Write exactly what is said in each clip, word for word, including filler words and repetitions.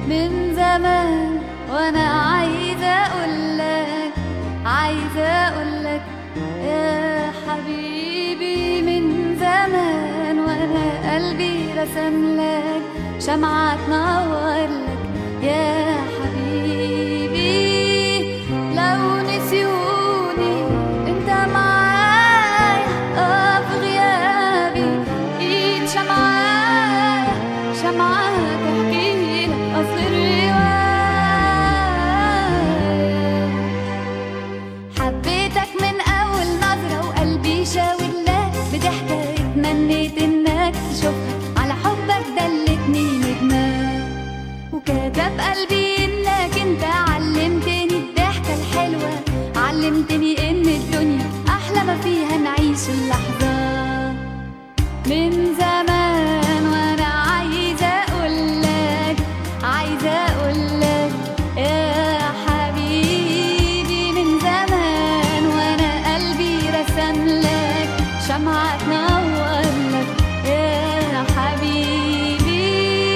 من زمان وانا عايزة اقولك عايزة اقولك يا حبيبي، من زمان وانا قلبي رسملك شمعة تنورلك يا حبيبي. لو نسيوني انت معايا اه في غيابي، ايد شمعة شمعة تحكي لك اصل الرواية. حبيتك من اول نظرة وقلبي شاور لك بضحكة، اتمنيت انك تشوفها، على حبك دلتني نجمة، وكتب قلبي انك انت علمتني الضحكة الحلوة، علمتني ان الدنيا احلى ما فيها نعيش اللحظة. من زمان وانا عايزة اقولك عايزة اقولك يا حبيبي، من زمان وانا قلبي رسملك شمعة تنورلك يا حبيبي.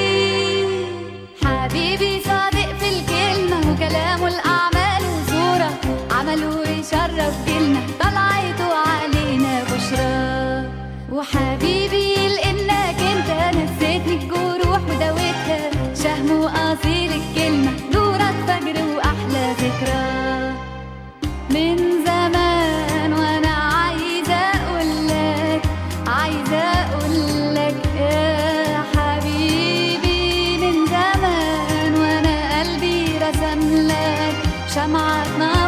حبيبي صادق في الكلمة وكلامه الأعمال وصورة، عمله يشرف جيلنا طلعته علينا بشرى. وحبيبي لإنك انت نسيتني الجروح وداوتها، شهم وأصيل الكلمة نورك فجر وأحلى ذكرى. من زمان وانا عايزة اقولك عايزة اقولك يا حبيبي، من زمان وانا قلبي رسملك شمعة